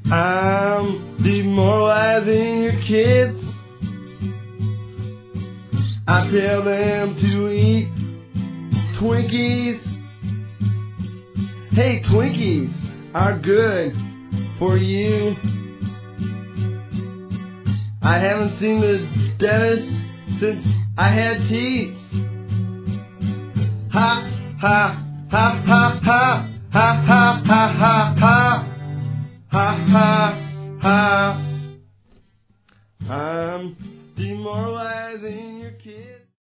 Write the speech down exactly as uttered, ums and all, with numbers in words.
I'm demoralizing your kids. I tell them to eat Twinkies. Hey, Twinkies are good for you. I haven't seen the dentist since I had teeth. Ha, ha, ha, ha, ha, ha, ha, ha, ha, ha, ha, ha, ha. I'm demoralized.